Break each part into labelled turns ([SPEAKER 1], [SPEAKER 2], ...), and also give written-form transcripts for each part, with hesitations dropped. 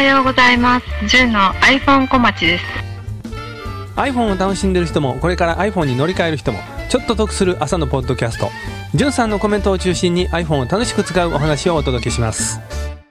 [SPEAKER 1] はようございます。ジュンの iPhone 小町です。
[SPEAKER 2] iPhone を楽しんでる人もこれから iPhone に乗り換える人もちょっと得する朝のポッドキャスト、ジュンさんのコメントを中心に iPhone を楽しく使うお話をお届けします。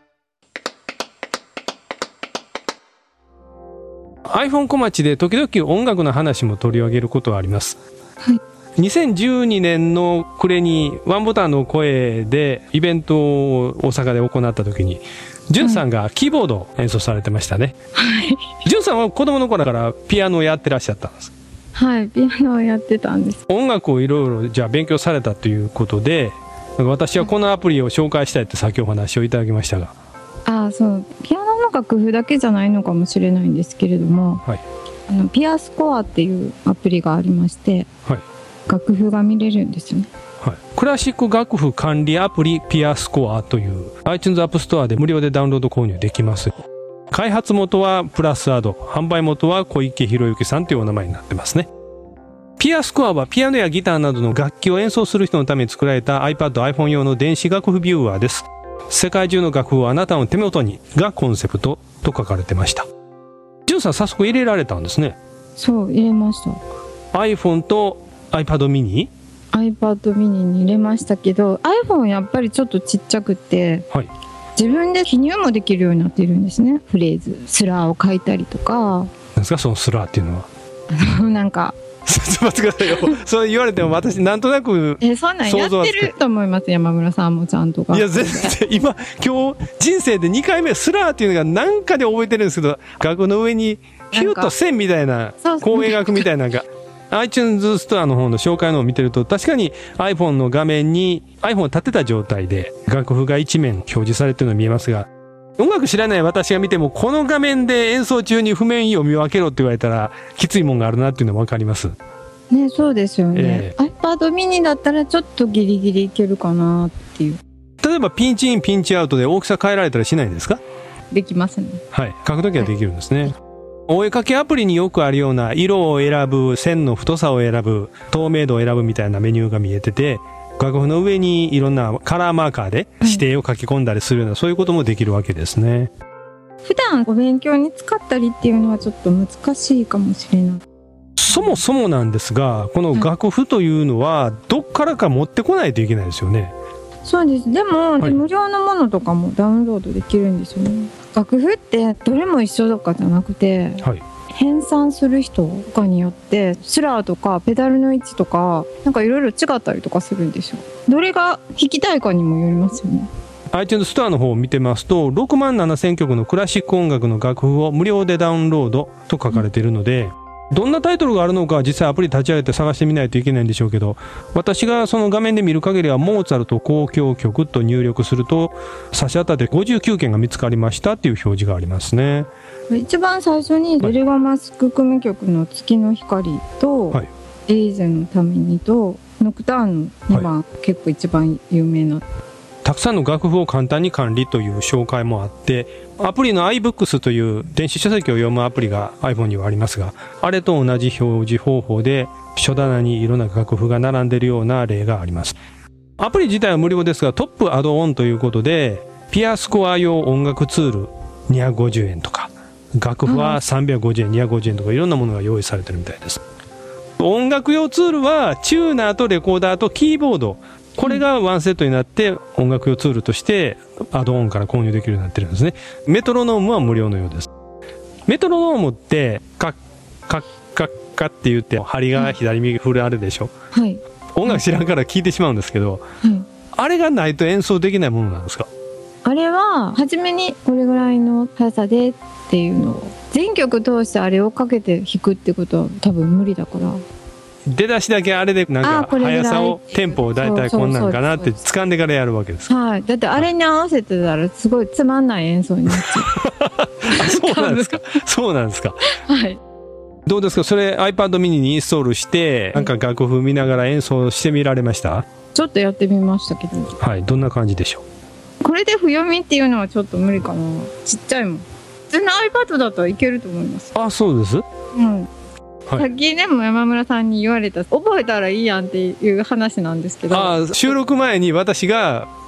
[SPEAKER 2] iPhone 小町で時々音楽の話も取り上げることはあります。
[SPEAKER 3] はい。
[SPEAKER 2] 2012年の暮れにワンボタンの声でイベントを大阪で行った時にジュンさんがキーボードを演奏されてましたね。
[SPEAKER 3] はい。
[SPEAKER 2] ジュンさんは子供の頃からピアノをやってらっしゃったんです。
[SPEAKER 3] はい、ピアノをやってたんです。
[SPEAKER 2] 音楽をいろいろじゃあ勉強されたということで、私はこのアプリを紹介したいってさっきお話をいただきましたが。
[SPEAKER 3] ああ、そう。ピアノの楽譜だけじゃないのかもしれないんですけれども、
[SPEAKER 2] はい、
[SPEAKER 3] ピアスコアっていうアプリがありまして、
[SPEAKER 2] はい、
[SPEAKER 3] 楽譜が見れるんですよね。
[SPEAKER 2] はい、クラシック楽譜管理アプリピアスコアという iTunes アップストアで無料でダウンロード購入できます。開発元はプラスアド、販売元は小池博之さんというお名前になってますね。ピアスコアはピアノやギターなどの楽器を演奏する人のために作られた iPad、iPhone 用の電子楽譜ビューアーです。世界中の楽譜をあなたの手元にがコンセプトと書かれてました。ジュンさん早速入れられたんですね。
[SPEAKER 3] そう、入れました。
[SPEAKER 2] iPhone と iPad mini、iPad
[SPEAKER 3] mini に入れましたけど、 iPhone やっぱりちょっとちっちゃくて、
[SPEAKER 2] はい、
[SPEAKER 3] 自分で記入もできるようになっているんですね。フレーズ、スラーを書いたりとか。
[SPEAKER 2] なんですかそのスラーっていうのは。
[SPEAKER 3] なんか
[SPEAKER 2] ちょっと待ってくださいよ。そう言われても私なんとなく
[SPEAKER 3] そんなんやってると思います。山村さんもちゃんとか。
[SPEAKER 2] いや全然今日人生で2回目スラーっていうのが何かで覚えてるんですけど、楽譜の上にヒュッと線みたいな光栄楽みたいなのがiTunes ストアの方の紹介のを見てると、確かに iPhone の画面に iPhone を立てた状態で楽譜が一面表示されてるのが見えますが、音楽知らない私が見てもこの画面で演奏中に譜面を見分けろって言われたらきついもんがあるなっていうのは分かります
[SPEAKER 3] ね。そうですよね、iPad mini だったらちょっとギリギリいけるかなっていう。
[SPEAKER 2] 例えばピンチインピンチアウトで大きさ変えられたりしないんですか？
[SPEAKER 3] できますね。はい、
[SPEAKER 2] 書くときはできるんですね、はい。お絵かきアプリによくあるような色を選ぶ、線の太さを選ぶ、透明度を選ぶみたいなメニューが見えてて、楽譜の上にいろんなカラーマーカーで指定を書き込んだりするような、そういうこともできるわけですね。
[SPEAKER 3] 普段お勉強に使ったりっていうのはちょっと難しいかもしれない。
[SPEAKER 2] そもそもなんですが、この楽譜というのはどっからか持ってこないといけないですよね。
[SPEAKER 3] そうです。でも、無料のものとかもダウンロードできるんですよね。楽譜ってどれも一緒とかじゃなくて、編纂する人とかによってスラーとかペダルの位置とかなんかいろいろ違ったりとかするんですよ。どれが弾きたいかにもよりますよね。
[SPEAKER 2] iTunes ストアの方を見てますと、67000曲のクラシック音楽の楽譜を無料でダウンロードと書かれているので、どんなタイトルがあるのか実際アプリ立ち上げて探してみないといけないんでしょうけど、私がその画面で見る限りはモーツァルト交響曲と入力すると差し当たって59件が見つかりましたっていう表示がありますね。
[SPEAKER 3] 一番最初にベルガマスク組曲の月の光と、エリーゼのためにとノクターンの2番、結構一番有名な。
[SPEAKER 2] たくさんの楽譜を簡単に管理という紹介もあって、アプリの iBooks という電子書籍を読むアプリが iPhone にはありますが、あれと同じ表示方法で書棚にいろんな楽譜が並んでいるような例があります。アプリ自体は無料ですが、トップアドオンということでピアスコア用音楽ツール250円とか、楽譜は350円、250円とかいろんなものが用意されてるみたいです。音楽用ツールはチューナーとレコーダーとキーボード、これがワンセットになって音楽用ツールとしてアドオンから購入できるようになってるんですね。メトロノームは無料のようです。メトロノームってカッカッカッカッって言って針が左右振るあれでしょ、音楽知らんから聞いてしまうんですけど、あれがないと演奏できないものなんですか？
[SPEAKER 3] あれは初めにこれぐらいの速さでっていうのを全曲通してあれをかけて弾くってことは多分無理だから、
[SPEAKER 2] 出だしだけあれでなんか速さをテンポをだいたいこんなんかなって掴んでからやるわけです。
[SPEAKER 3] はい。だってあれに合わせてたらすごいつまんない演奏になっちゃう。
[SPEAKER 2] そうなんですか。そうなんですか。
[SPEAKER 3] はい。
[SPEAKER 2] どうですか、それ iPad mini にインストールしてなんか楽譜見ながら演奏してみられました？
[SPEAKER 3] ちょっとやってみましたけど。
[SPEAKER 2] はい。どんな感じでしょう？
[SPEAKER 3] これで譜読みっていうのはちょっと無理かな。ちっちゃいもん。普通の iPad だったらいけると思います。
[SPEAKER 2] あ、そうです。
[SPEAKER 3] うん。さっきでも山村さんに言われた覚えたらいいやんっていう話なんですけど、
[SPEAKER 2] 収録前に私が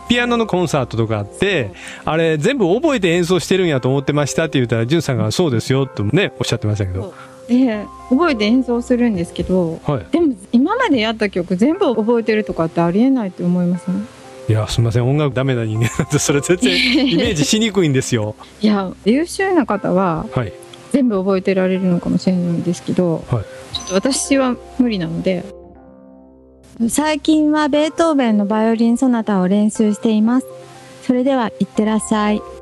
[SPEAKER 2] ピアノのコンサートとかあって、あれ全部覚えて演奏してるんやと思ってましたって言ったら、じゅんさんがそうですよとね、おっしゃってましたけど。
[SPEAKER 3] で、覚えて演奏するんですけど、はい、でも今までやった曲全部覚えてるとかってありえないと思いますね。
[SPEAKER 2] いや、すみません、音楽ダメな人間なんで、それ全然イメージしにくいんですよ。
[SPEAKER 3] いや、優秀な方は、はい、全部覚えてられるのかもしれないんですけど、はい、ちょっと私は無理なので。最近はベートーベンのバイオリンソナタを練習しています。それではいってらっしゃい。